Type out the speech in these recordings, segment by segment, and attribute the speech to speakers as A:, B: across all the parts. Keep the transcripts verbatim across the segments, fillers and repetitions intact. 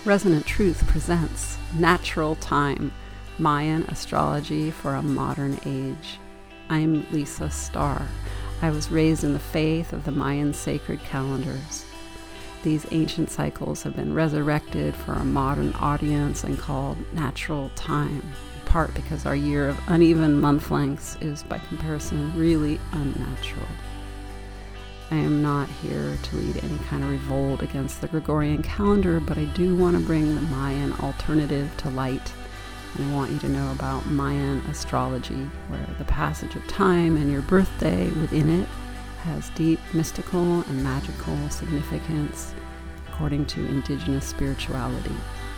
A: Resonant Truth presents Natural Time, Mayan Astrology for a Modern Age. I'm Lisa Starr. I was raised in the faith of the Mayan sacred calendars. These ancient cycles have been resurrected for a modern audience and called natural time, in part because our year of uneven month lengths is, by comparison, really unnatural. I am not here to lead any kind of revolt against the Gregorian calendar, but I do want to bring the Mayan alternative to light. And I want you to know about Mayan astrology, where the passage of time and your birthday within it has deep mystical and magical significance according to indigenous spirituality.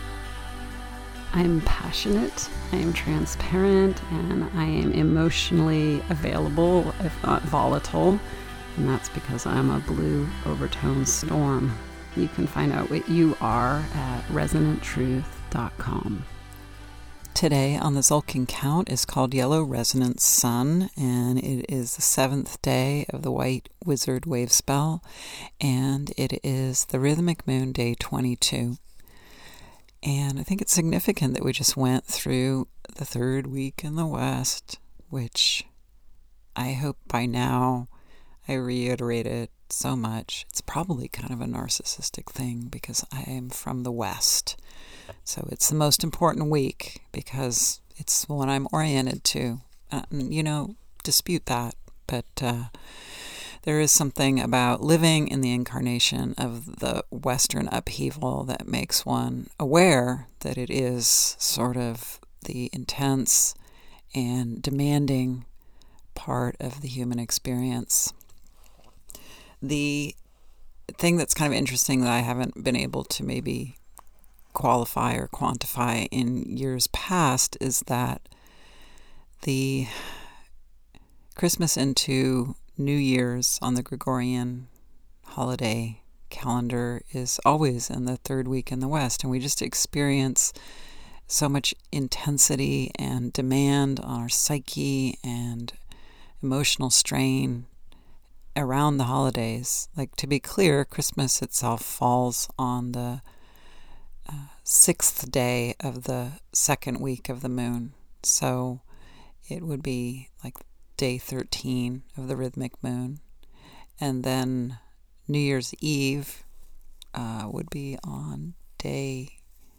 A: I am passionate, I am transparent, and I am emotionally available, if not volatile. And that's because I'm a blue overtone storm. You can find out what you are at resonant truth dot com.
B: Today on the Tzolkin Count is called Yellow Resonance Sun, and it is the seventh day of the White Wizard Wave Spell, and it is the Rhythmic Moon, day twenty-two. And I think it's significant that we just went through the third week in the West, which I hope by now I reiterated so much. It's probably kind of a narcissistic thing because I am from the West. So it's the most important week because it's the one I'm oriented to. Uh, you know, dispute that. But uh, there is something about living in the incarnation of the Western upheaval that makes one aware that it is sort of the intense and demanding part of the human experience. The thing that's kind of interesting that I haven't been able to maybe qualify or quantify in years past is that the Christmas into New Year's on the Gregorian holiday calendar is always in the third week in the West, and we just experience so much intensity and demand on our psyche and emotional strain around the holidays. Like, to be clear, Christmas itself falls on the uh, sixth day of the second week of the moon. So it would be like day thirteen of the rhythmic moon. And then New Year's Eve uh, would be on day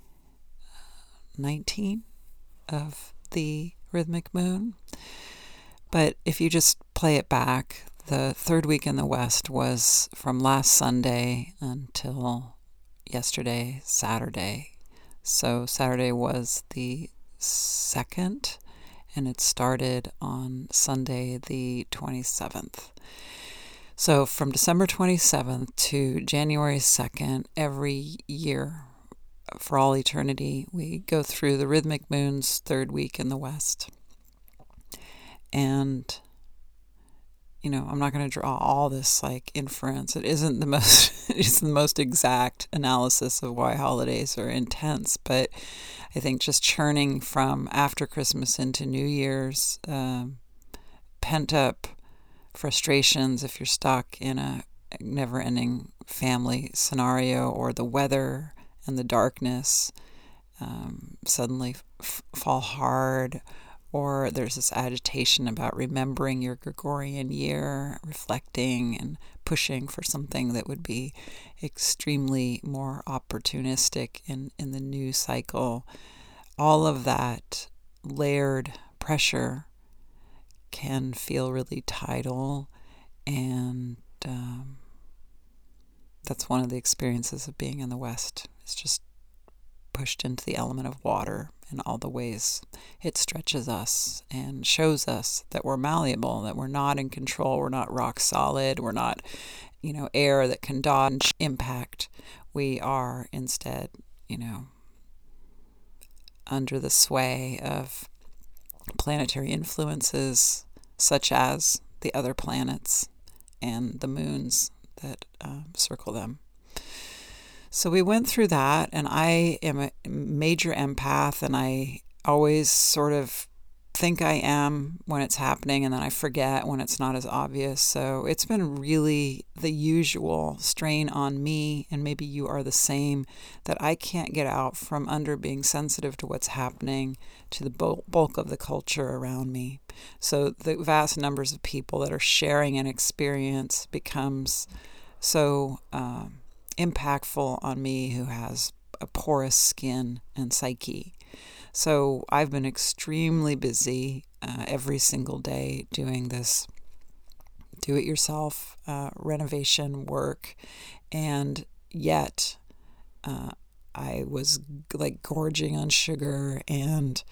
B: nineteen of the rhythmic moon. But if you just play it back, the third week in the West was from last Sunday until yesterday, Saturday. So Saturday was the second, and it started on Sunday the twenty-seventh. So from December twenty-seventh to January second, every year for all eternity, we go through the rhythmic moon's third week in the West. And you know, I'm not going to draw all this like inference. It isn't the most, it's the most exact analysis of why holidays are intense. But I think just churning from after Christmas into New Year's, um, pent up frustrations if you're stuck in a never-ending family scenario, or the weather and the darkness um, suddenly f- fall hard. Or there's this agitation about remembering your Gregorian year, reflecting and pushing for something that would be extremely more opportunistic in, in the new cycle. All of that layered pressure can feel really tidal, and um, that's one of the experiences of being in the West. It's just pushed into the element of water in all the ways it stretches us and shows us that we're malleable, that we're not in control, we're not rock solid, we're not, you know, air that can dodge impact. We are instead, you know, under the sway of planetary influences such as the other planets and the moons that um, circle them. So we went through that, and I am a major empath, and I always sort of think I am when it's happening, and then I forget when it's not as obvious. So it's been really the usual strain on me, and maybe you are the same, that I can't get out from under being sensitive to what's happening to the bulk of the culture around me. So the vast numbers of people that are sharing an experience becomes so um, impactful on me, who has a porous skin and psyche. So I've been extremely busy uh, every single day doing this do-it-yourself uh, renovation work, and yet uh, I was like gorging on sugar and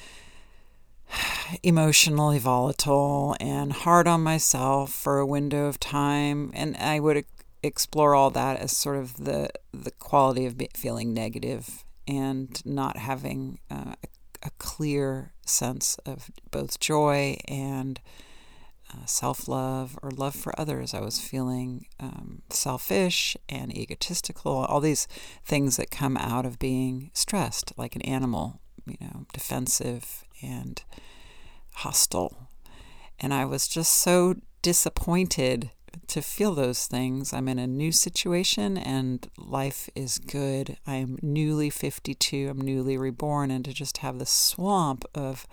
B: emotionally volatile and hard on myself for a window of time, and I would explore all that as sort of the the quality of feeling negative and not having uh, a, a clear sense of both joy and uh, self-love or love for others. I was feeling um, selfish and egotistical, all these things that come out of being stressed, like an animal, you know, defensive and hostile. And I was just so disappointed to feel those things. I'm in a new situation and life is good. I'm newly fifty-two. I'm newly reborn, and to just have the swamp of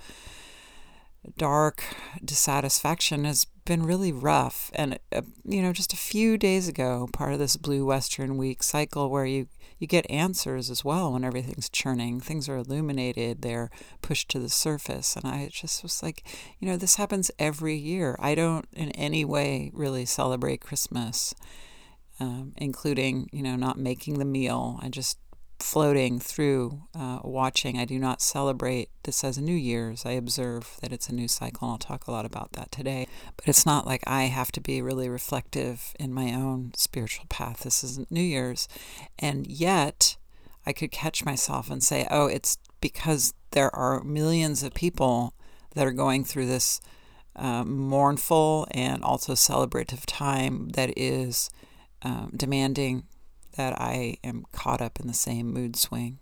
B: dark dissatisfaction has been really rough. And, uh, you know, just a few days ago, part of this Blue Western Week cycle where you, you get answers as well when everything's churning. Things are illuminated. They're pushed to the surface. And I just was like, you know, this happens every year. I don't in any way really celebrate Christmas, um, including, you know, not making the meal. I just floating through, uh, watching. I do not celebrate this as a New Year's. I observe that it's a new cycle, and I'll talk a lot about that today. But it's not like I have to be really reflective in my own spiritual path. This isn't New Year's. And yet, I could catch myself and say, oh, it's because there are millions of people that are going through this uh, mournful and also celebrative time that is um, demanding that I am caught up in the same mood swing.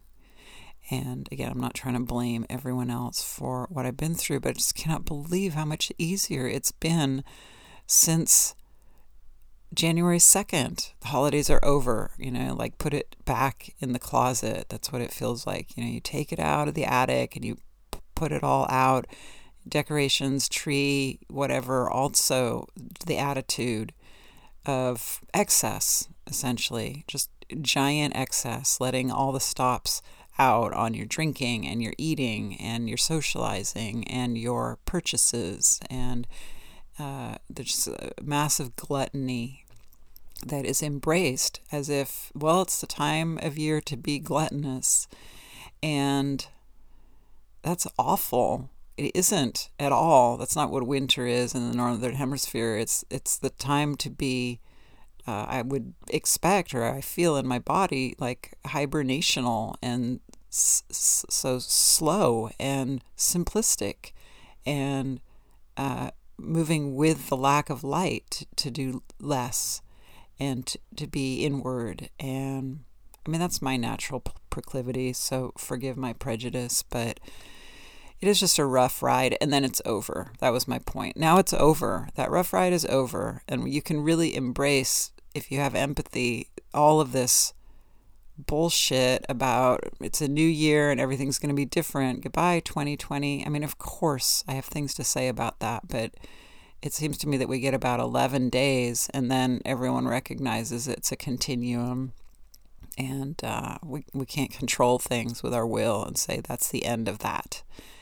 B: And again, I'm not trying to blame everyone else for what I've been through, but I just cannot believe how much easier it's been since January second. The holidays are over, you know, like put it back in the closet. That's what it feels like. You know, you take it out of the attic and you p- put it all out, decorations, tree, whatever. Also, the attitude of excess, essentially, just giant excess, letting all the stops out on your drinking and your eating and your socializing and your purchases. And uh, there's a massive gluttony that is embraced as if, well, it's the time of year to be gluttonous. And that's awful. It isn't at all. That's not what winter is in the Northern Hemisphere. It's it's the time to be, uh, I would expect, or I feel in my body, like hibernational and s- s- so slow and simplistic and uh, moving with the lack of light to, to do less and to, to be inward. And I mean, that's my natural proclivity, so forgive my prejudice, but it is just a rough ride, and then it's over. That was my point. Now it's over. That rough ride is over, and you can really embrace, if you have empathy, all of this bullshit about it's a new year and everything's going to be different. Goodbye, twenty twenty. I mean, of course, I have things to say about that, but it seems to me that we get about eleven days, and then everyone recognizes it's a continuum. And uh, we we can't control things with our will and say that's the end of that.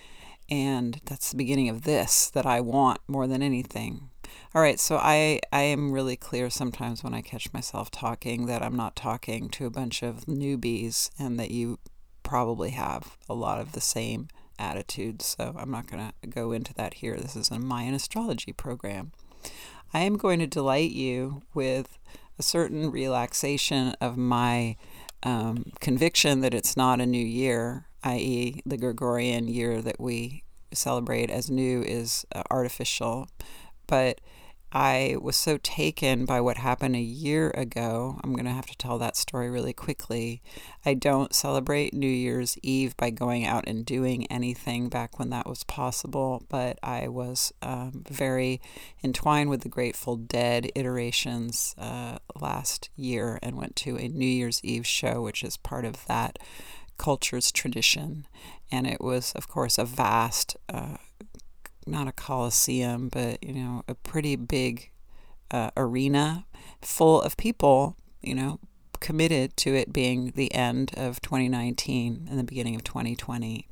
B: And that's the beginning of this that I want more than anything. All right, so I, I am really clear sometimes when I catch myself talking that I'm not talking to a bunch of newbies, and that you probably have a lot of the same attitudes. So I'm not going to go into that here. This is a Mayan astrology program. I am going to delight you with a certain relaxation of my um, conviction that it's not a new year, that is the Gregorian year that we celebrate as new is uh, artificial. But I was so taken by what happened a year ago. I'm going to have to tell that story really quickly. I don't celebrate New Year's Eve by going out and doing anything back when that was possible, but I was um, very entwined with the Grateful Dead iterations uh, last year and went to a New Year's Eve show, which is part of that culture's tradition. And it was, of course, a vast uh, not a coliseum, but, you know, a pretty big uh, arena full of people, you know, committed to it being the end of twenty nineteen and the beginning of twenty twenty,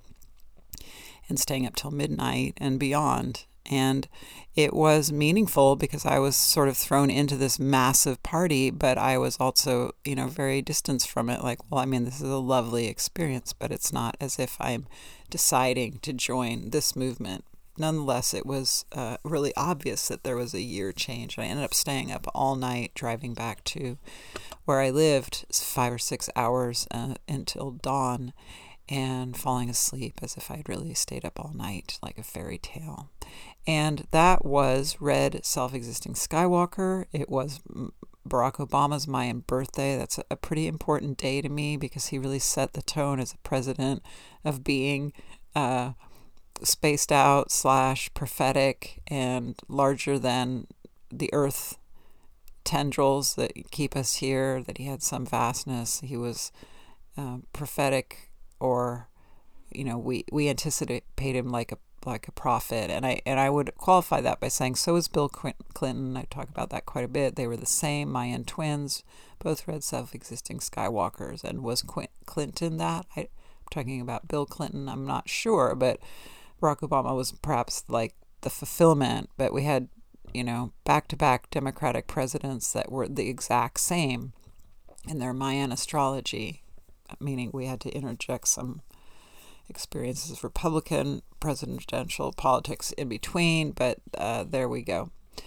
B: and staying up till midnight and beyond. And it was meaningful because I was sort of thrown into this massive party, but I was also, you know, very distanced from it. Like, well, I mean, this is a lovely experience, but it's not as if I'm deciding to join this movement. Nonetheless, it was uh, really obvious that there was a year change. I ended up staying up all night, driving back to where I lived, five or six hours uh, until dawn, and falling asleep as if I'd really stayed up all night, like a fairy tale. And that was Red Self-Existing Skywalker. It was Barack Obama's Mayan birthday. That's a pretty important day to me because he really set the tone as a president of being uh, spaced out slash prophetic and larger than the earth tendrils that keep us here, that he had some vastness. He was uh, prophetic, or, you know, we, we anticipate him like a like a prophet. And I and I would qualify that by saying so is Bill Clinton. I talk about that quite a bit. They were the same Mayan twins, both red self-existing Skywalkers. And was Qu- Clinton that? I, I'm talking about Bill Clinton. I'm not sure, but Barack Obama was perhaps like the fulfillment, but we had, you know, back-to-back Democratic presidents that were the exact same in their Mayan astrology, meaning we had to interject some experiences of Republican presidential politics in between, but uh, there we go.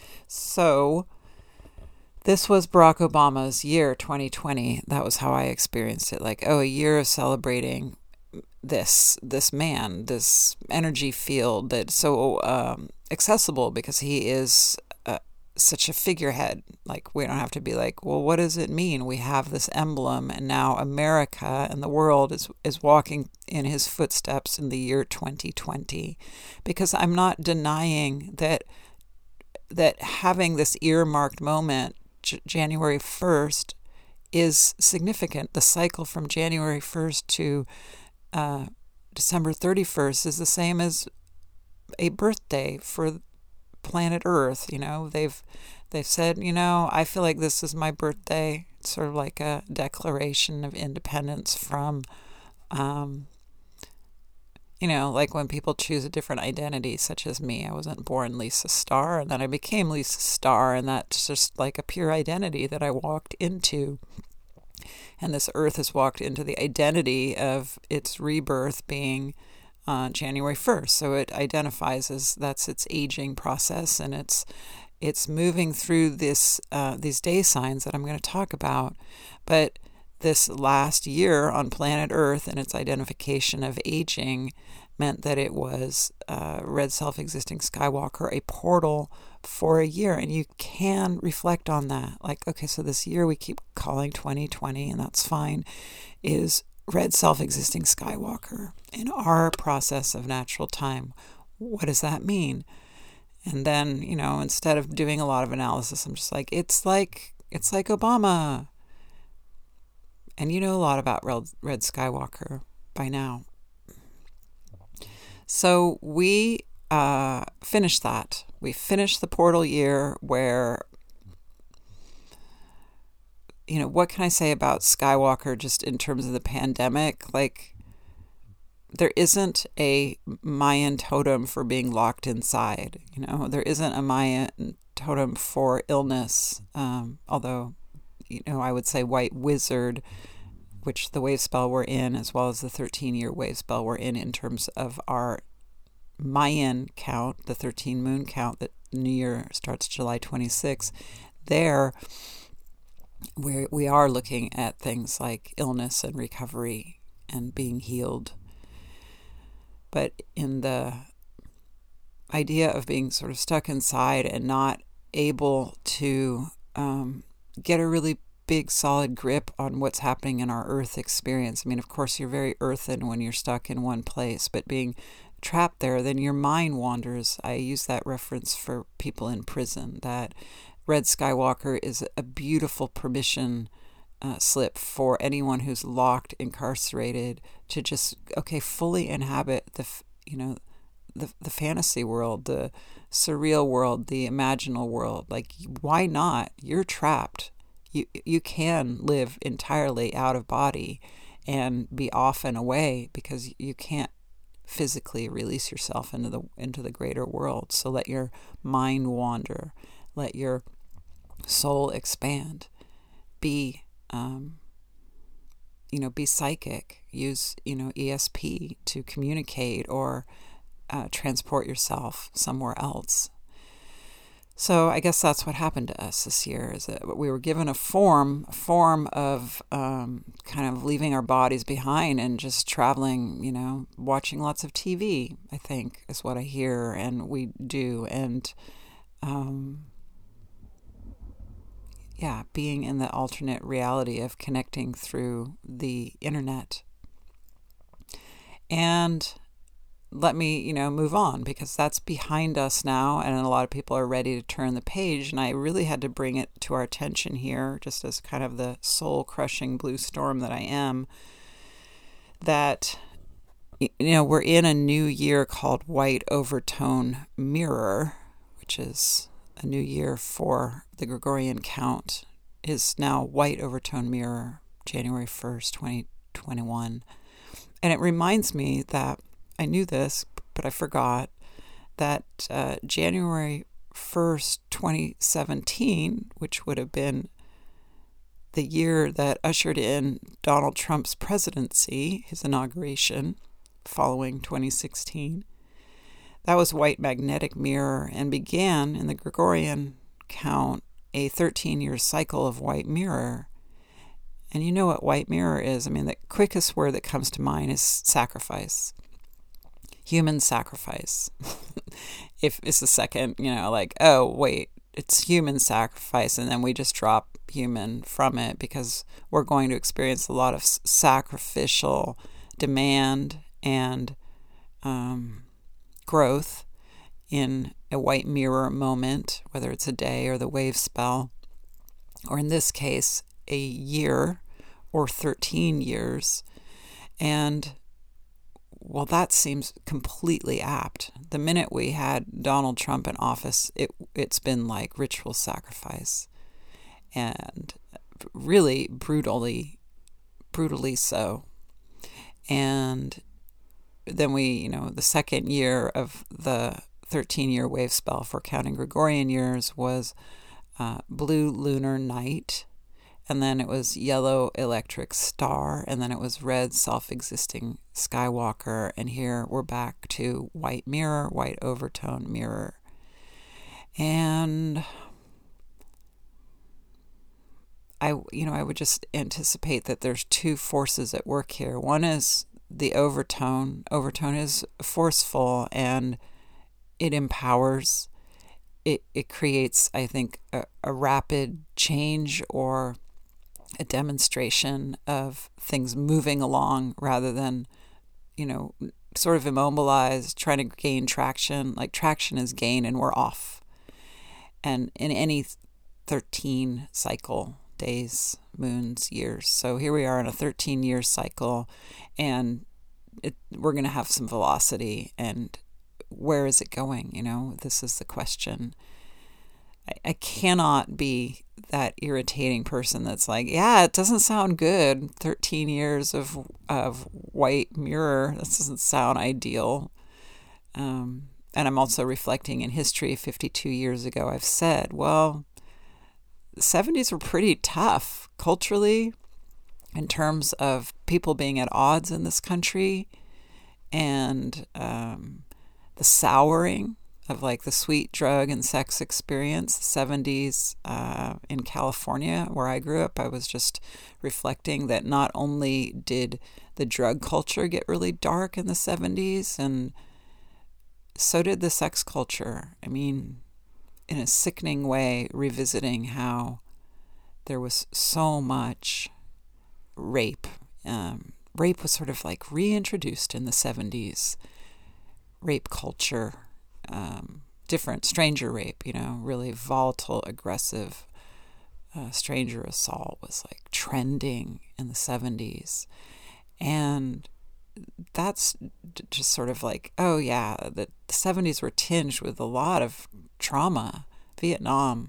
B: So this was Barack Obama's year, twenty twenty. That was how I experienced it. Like, oh, a year of celebrating this this man, this energy field that's so um, accessible because he is uh, such a figurehead. Like, we don't have to be like, well, what does it mean? We have this emblem, and now America and the world is is walking in his footsteps in the year twenty twenty. Because I'm not denying that that having this earmarked moment, J- January first, is significant. The cycle from January first to Uh, December thirty-first is the same as a birthday for planet Earth. You know, they've they've said, you know, I feel like this is my birthday. It's sort of like a declaration of independence from, um, you know, like when people choose a different identity, such as me. I wasn't born Lisa Starr, and then I became Lisa Starr, and that's just like a pure identity that I walked into. And this earth has walked into the identity of its rebirth being uh, January first. So it identifies as that's its aging process, and it's it's moving through this uh, these day signs that I'm going to talk about. But this last year on planet Earth and its identification of aging meant that it was uh, Red Self-Existing Skywalker, a portal for a year. And you can reflect on that. Like, okay, so this year we keep calling twenty twenty, and that's fine, is Red Self-Existing Skywalker in our process of natural time. What does that mean? And then, you know, instead of doing a lot of analysis, I'm just like, it's like, it's like Obama. And you know a lot about Red, Red Skywalker by now. So we uh, finished that. We finished the portal year where, you know, what can I say about Skywalker just in terms of the pandemic? Like, there isn't a Mayan totem for being locked inside. You know, there isn't a Mayan totem for illness. Um, although, you know, I would say White Wizard, which the wave spell we're in, as well as the thirteen-year wave spell we're in, in terms of our Mayan count, the thirteen moon count, that New Year starts July twenty-sixth, there we we are looking at things like illness and recovery and being healed. But in the idea of being sort of stuck inside and not able to um, get a really big solid grip on what's happening in our earth experience. I mean, of course, you're very earthen when you're stuck in one place, but being trapped there, then your mind wanders. I use that reference for people in prison, that Red Skywalker is a beautiful permission uh, slip for anyone who's locked, incarcerated, to just, okay, fully inhabit the, you know, the the fantasy world, the surreal world, the imaginal world. Like, why not? You're trapped. You you can live entirely out of body and be off and away because you can't physically release yourself into the into the greater world. So let your mind wander, let your soul expand, be um, you know, be psychic. Use you know E S P to communicate or uh, transport yourself somewhere else. So I guess that's what happened to us this year, is that we were given a form, a form of um, kind of leaving our bodies behind and just traveling, you know, watching lots of T V, I think, is what I hear and we do. And, um, yeah, being in the alternate reality of connecting through the internet. And let me, you know, move on, because that's behind us now, and a lot of people are ready to turn the page. And I really had to bring it to our attention here, just as kind of the soul-crushing blue storm that I am, that, you know, we're in a new year called White Overtone Mirror, which is a new year for the Gregorian count, is now White Overtone Mirror, January first, twenty twenty-one. And it reminds me that I knew this, but I forgot that uh, January first, twenty seventeen, which would have been the year that ushered in Donald Trump's presidency, his inauguration, following twenty sixteen, that was White Magnetic Mirror, and began in the Gregorian count a thirteen-year cycle of White Mirror. And you know what White Mirror is. I mean, the quickest word that comes to mind is sacrifice. Human sacrifice. If it's the second, you know, like, oh, wait, it's human sacrifice, and then we just drop human from it because we're going to experience a lot of sacrificial demand and um, growth in a white mirror moment, whether it's a day or the wave spell, or in this case, a year or thirteen years. And well, that seems completely apt. The minute we had Donald Trump in office, it, it's been like ritual sacrifice. And really brutally, brutally so. And then we, you know, the second year of the thirteen-year wave spell for counting Gregorian years was uh, Blue Lunar Night. And then it was Yellow Electric Star, and then it was Red Self-Existing Skywalker, and here we're back to White Mirror, White Overtone Mirror. And I, you know, I would just anticipate that there's two forces at work here. One is the overtone. Overtone is forceful, and it empowers. It, it creates, I think, a, a rapid change or a demonstration of things moving along rather than, you know, sort of immobilized, trying to gain traction. Like, traction is gain and we're off. And in any thirteen cycle, days, moons, years. So here we are in a thirteen-year cycle, and it, we're going to have some velocity. And where is it going? You know, this is the question. I, I cannot be that irritating person that's like, yeah, it doesn't sound good. thirteen years of of white mirror. This doesn't sound ideal. Um, and I'm also reflecting in history. fifty-two years ago, I've said, well, the seventies were pretty tough culturally in terms of people being at odds in this country, and um, the souring of like the sweet drug and sex experience. The seventies uh, in California, where I grew up, I was just reflecting that not only did the drug culture get really dark in the seventies, and so did the sex culture. I mean, in a sickening way, revisiting how there was so much rape. Um, rape was sort of like reintroduced in the seventies. Rape culture, um, different stranger rape, you know, really volatile, aggressive uh, stranger assault was like trending in the seventies. And that's just sort of like, oh yeah, the seventies were tinged with a lot of trauma, Vietnam,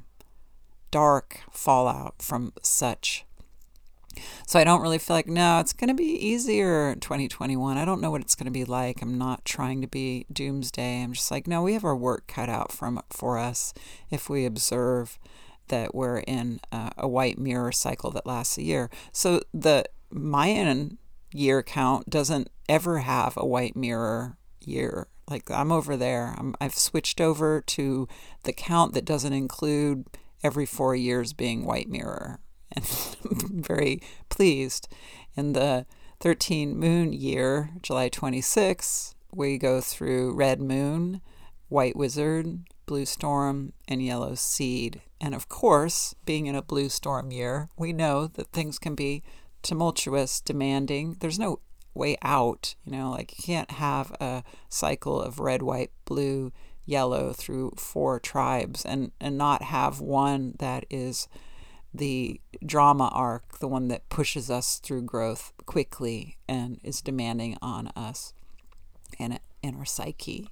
B: dark fallout from such. So I don't really feel like, no, it's going to be easier in twenty twenty-one. I don't know what it's going to be like. I'm not trying to be doomsday. I'm just like, no, we have our work cut out from for us if we observe that we're in uh, a white mirror cycle that lasts a year. So the Mayan year count doesn't ever have a white mirror year. Like I'm over there. I'm, I've switched over to the count that doesn't include every four years being white mirror. And I'm very pleased. In the thirteen moon year, July twenty-sixth, we go through red moon, white wizard, blue storm, and yellow seed. And of course, being in a blue storm year, we know that things can be tumultuous, demanding. There's no way out, you know, like you can't have a cycle of red, white, blue, yellow through four tribes and, and not have one that is the drama arc, the one that pushes us through growth quickly and is demanding on us and in our psyche.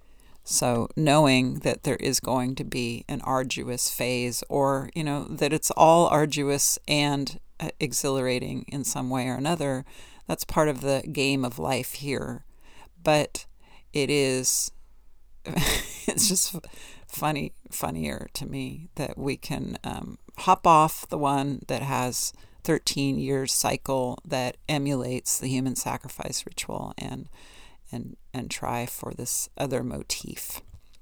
B: So knowing that there is going to be an arduous phase, or, you know, that it's all arduous and exhilarating in some way or another, that's part of the game of life here. But it is, it's just funny, funnier to me that we can um, hop off the one that has thirteen years cycle that emulates the human sacrifice ritual and and and try for this other motif.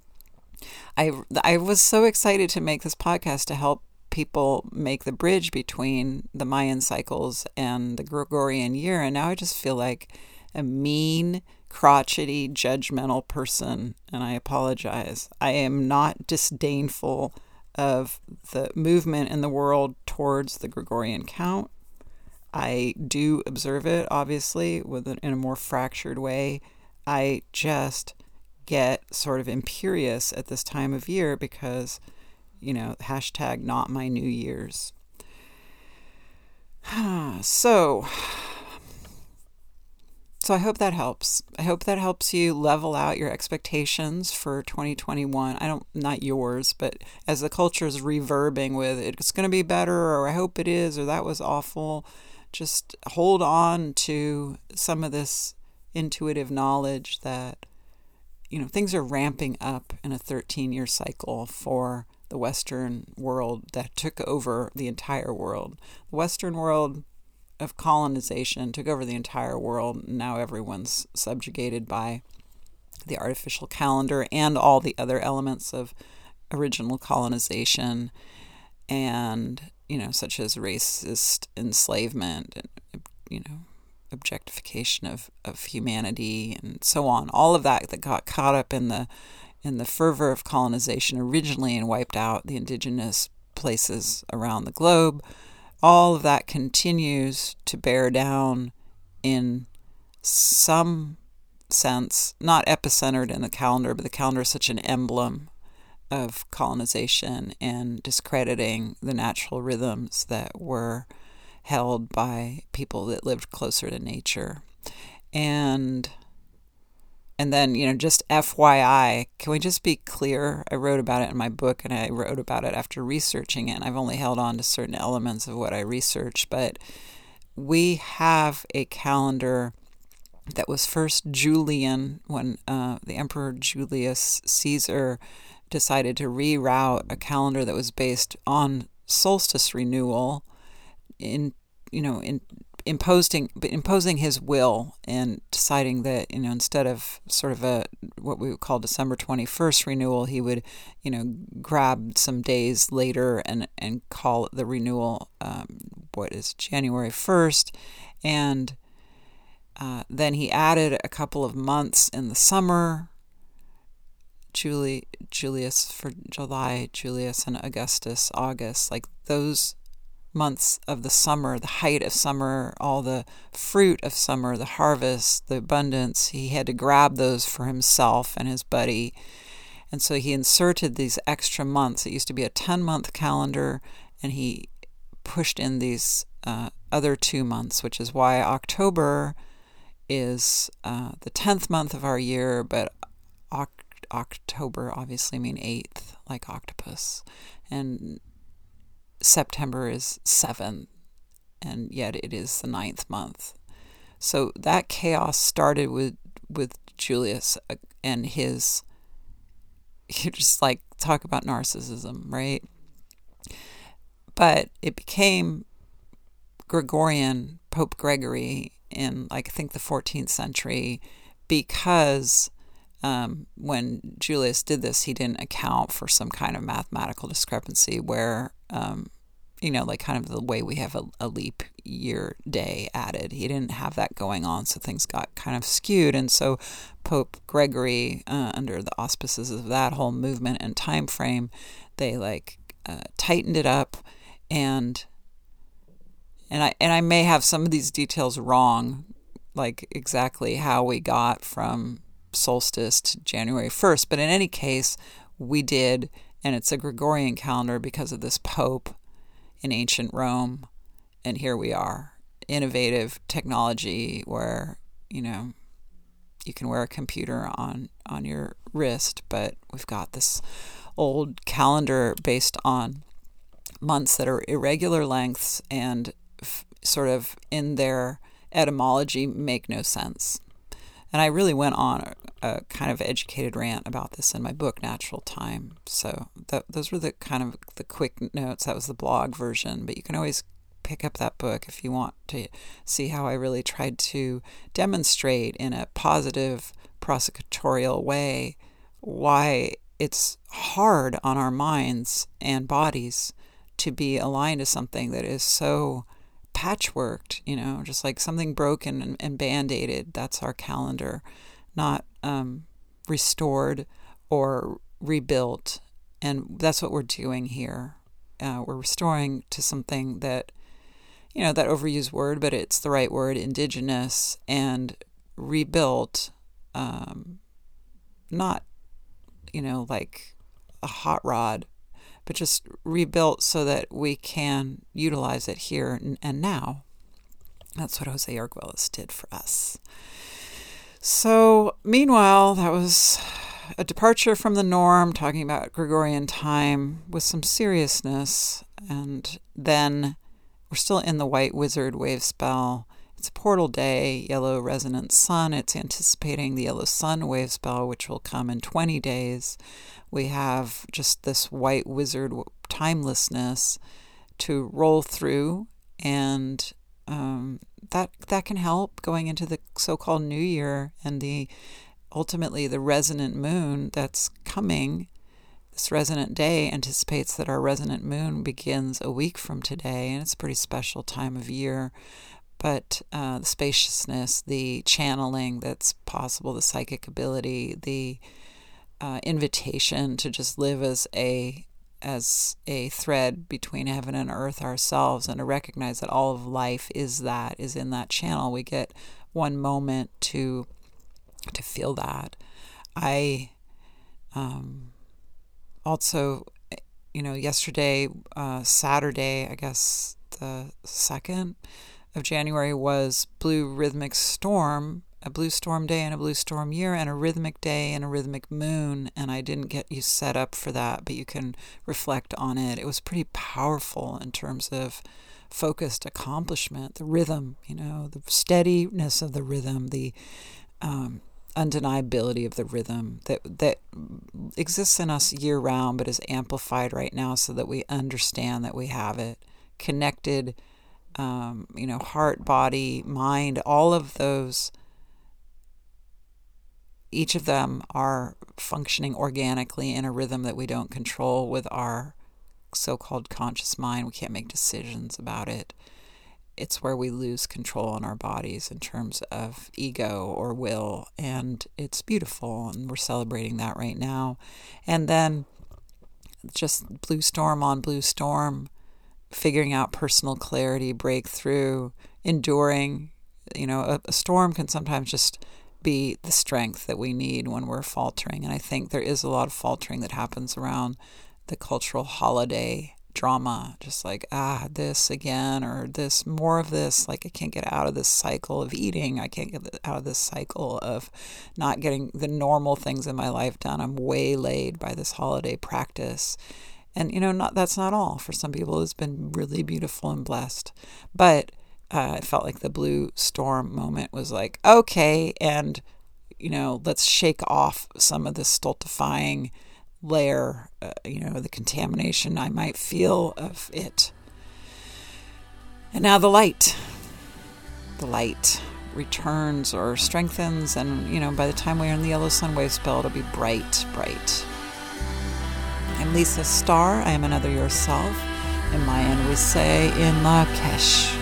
B: I I was so excited to make this podcast to help people make the bridge between the Mayan cycles and the Gregorian year, and now I just feel like a mean, crotchety, judgmental person, and I apologize. I am not disdainful of the movement in the world towards the Gregorian count. I do observe it, obviously, with an, in a more fractured way. I just get sort of imperious at this time of year because, you know, hashtag not my New Year's. so... So I hope that helps. I hope that helps you level out your expectations for twenty twenty-one. I don't, not yours, but as the culture is reverbing with it's going to be better, or I hope it is, or that was awful. Just hold on to some of this intuitive knowledge that, you know, things are ramping up in a thirteen-year cycle for the Western world that took over the entire world. The Western world of colonization took over the entire world. Now everyone's subjugated by the artificial calendar and all the other elements of original colonization, and, you know, such as racist enslavement and, you know, objectification of, of humanity and so on. All of that that got caught up in the in the fervor of colonization originally and wiped out the indigenous places around the globe. All of that continues to bear down in some sense, not epicentered in the calendar, but the calendar is such an emblem of colonization and discrediting the natural rhythms that were held by people that lived closer to nature. And And then, you know, just F Y I, can we just be clear? I wrote about it in my book, and I wrote about it after researching it, and I've only held on to certain elements of what I researched, but we have a calendar that was first Julian, when uh, the Emperor Julius Caesar decided to reroute a calendar that was based on solstice renewal, in, you know, in imposing imposing his will and deciding that, you know, instead of sort of a what we would call December twenty-first renewal, he would, you know, grab some days later and and call the renewal um, what is January first, and uh, then he added a couple of months in the summer Julie, Julius for July, Julius and Augustus, August, like those months of the summer, the height of summer, all the fruit of summer, the harvest, the abundance, he had to grab those for himself and his buddy. And so he inserted these extra months. It used to be a ten-month calendar, and he pushed in these uh, other two months, which is why October is uh, the tenth month of our year, but Oc- October obviously mean eighth, like octopus, and September is seven, and yet it is the ninth month. So that chaos started with with Julius and his, you just like talk about narcissism, right? But it became Gregorian, Pope Gregory, in like I think the fourteenth century, because um, when Julius did this, he didn't account for some kind of mathematical discrepancy where, um, you know, like kind of the way we have a, a leap year day added. He didn't have that going on, so things got kind of skewed. And so Pope Gregory, uh, under the auspices of that whole movement and time frame, they like uh, tightened it up, and and I and I may have some of these details wrong, like exactly how we got from solstice to January first, but in any case, we did, and it's a Gregorian calendar because of this Pope in ancient Rome, and here we are, innovative technology where, you know, you can wear a computer on, on your wrist, but we've got this old calendar based on months that are irregular lengths and f- sort of in their etymology make no sense. And I really went on a, a kind of educated rant about this in my book, Natural Time. So that, those were the kind of the quick notes. That was the blog version. But you can always pick up that book if you want to see how I really tried to demonstrate in a positive, prosecutorial way why it's hard on our minds and bodies to be aligned to something that is so patchworked, you know, just like something broken and, and band-aided. That's our calendar, not um, restored or rebuilt. And that's what we're doing here. Uh, we're restoring to something that, you know, that overused word, but it's the right word, indigenous, and rebuilt, um, not, you know, like a hot rod, but just rebuilt so that we can utilize it here and now. That's what Jose Arguelles did for us. So, meanwhile, that was a departure from the norm, talking about Gregorian time with some seriousness. And then we're still in the White Wizard wave spell. It's a portal day, yellow resonant sun. It's anticipating the yellow sun wave spell, which will come in twenty days. We have just this white wizard timelessness to roll through, and um, that that can help going into the so-called new year and the ultimately the resonant moon that's coming. This resonant day anticipates that our resonant moon begins a week from today, and it's a pretty special time of year. But uh, the spaciousness, the channeling that's possible, the psychic ability, the Uh, invitation to just live as a as a thread between heaven and earth ourselves, and to recognize that all of life is that is in that channel. We get one moment to to feel that. I um, also, you know, yesterday, uh, Saturday, I guess the second of January, was Blue Rhythmic Storm. A blue storm day and a blue storm year, and a rhythmic day and a rhythmic moon, and I didn't get you set up for that, but you can reflect on it. It was pretty powerful in terms of focused accomplishment, the rhythm, you know, the steadiness of the rhythm, the um, undeniability of the rhythm that that exists in us year round, but is amplified right now so that we understand that we have it connected, um, you know, heart, body, mind, all of those. Each of them are functioning organically in a rhythm that we don't control with our so-called conscious mind. We can't make decisions about it. it's where we lose control in our bodies in terms of ego or will, and it's beautiful, and we're celebrating that right now. And then just blue storm on blue storm, figuring out personal clarity, breakthrough, enduring. You know, a, a storm can sometimes just be the strength that we need when we're faltering. And I think there is a lot of faltering that happens around the cultural holiday drama, just like, ah, this again, or this, more of this. Like, I can't get out of this cycle of eating. I can't get out of this cycle of not getting the normal things in my life done. I'm waylaid by this holiday practice. And, you know, not that's not all. For some people, it's been really beautiful and blessed. But uh, I felt like the blue storm moment was like, okay, and, you know, let's shake off some of this stultifying layer, uh, you know, the contamination I might feel of it. And now the light. The light returns or strengthens, and, you know, by the time we're in the yellow sun wave spell, it'll be bright, bright. I'm Lisa Starr. I am another yourself. In Mayan, we say in Lakesh.